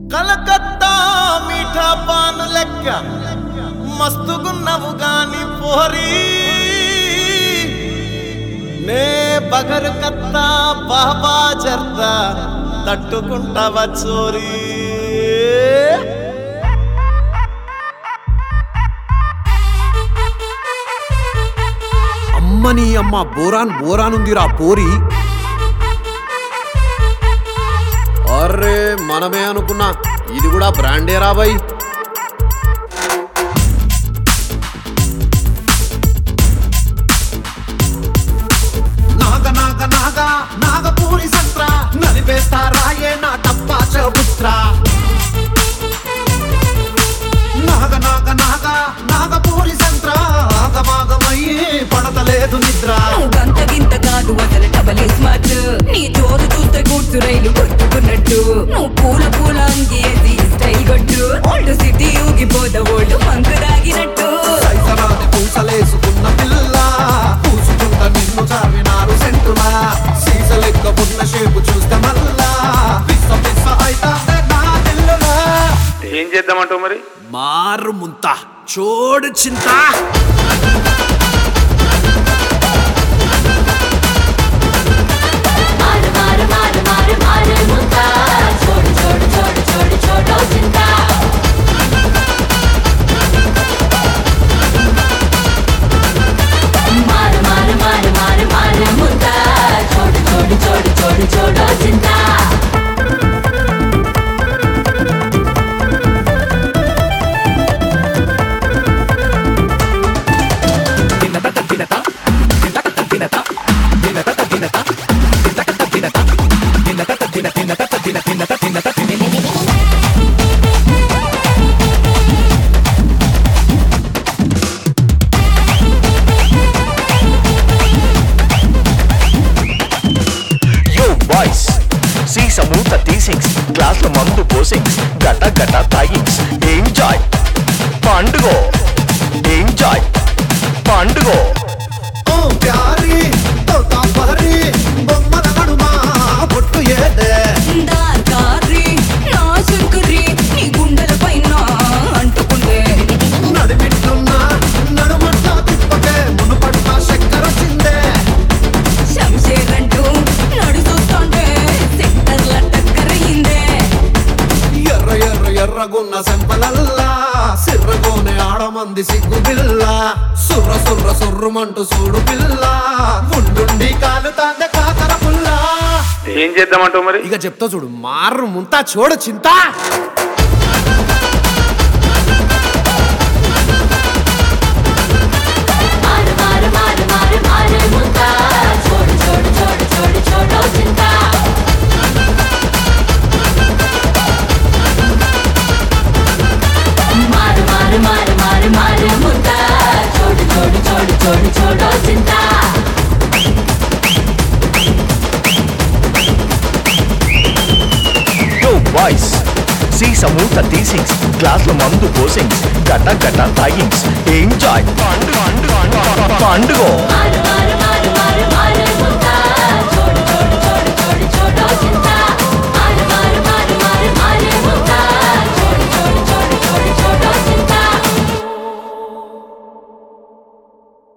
కలకత్తా మీఠా పాను లెక్క మస్తుగున్నవు గాని పోరి నే బగరు కత్తా బాబా జర్దా తట్టుకుంటావా చోరీ అమ్మని అమ్మ బోరాన్ బోరానుందిరా పోరి. అర్రే మనమే అనుకున్నా, ఇది కూడా బ్రాండే రాబాయ్. నాగ నాగ నాగ నాగపూరి సంత్ర నలిపేస్తారాయే నా టప్పా చబుత్ర. నాగ నాగ నాగ నాగపూరి సంత్ర ఆగమాగమయ్యి పడతలేదు నిద్ర. గంత గింత కాదు అసలు డబల్ స్మార్ట్. నీ జోరు చూస్తే కూర్చు రైలు కొట్టుకున్నట్టు. నువ్వు పూల పూల అంగేసి స్టైల్ కొట్టు. ఓల్డ్ సిటీ ఊగిపోద ఓల్డ్ మంకు దాగినట్టు. సైసరాని పూసలేసుకున్న పిల్ల పూసుకుంట నిన్ను చావినారు సెంటులా. సీస లెక్క ఉన్న షేపు చూస్తే మల్లా పిస్స పిస్స అయితాందే నా దిల్లులా. ఏం చేద్దామంటావు మరి? మారు ముంత చోడు చింత. Samutha teasings, glass lo mandu posings, gata gata tigings, enjoy, pandugo, enjoy, pandugo. ఓ ప్యారీ తోతా పహరీ బొమ్మల నడుమా బొట్టు ఏదే. దార్కారి నా శంకరి నీ గుండెల పైన అంటుకుందే. నడిమిట్టున్నా నడుమంటా తిప్పకే మునుపట్ల చక్కెర చిందే. శంషేర్ అంటూ నడుస్తుంటే సెక్టర్ల టక్కరయిందే. ఎర్ర ఎర్ర ఎర్రగున్న సెంపలల్లా సిర్రగోనే ఆడమంది సిగ్గు పిల్ల. సుర్ర సుర్ర సుర్రుమంటూ చూడు పిల్ల ఉండుండి కాలుతాందే కాకర పుల్ల. ఏం చేద్దామంటావు మరి? ఇక చెప్తా చూడు, మారు ముంత చోడు చింత. Yo boys, see Samutha teasings, glass lo mandu posings, gata gata tigings, enjoy, pandugo.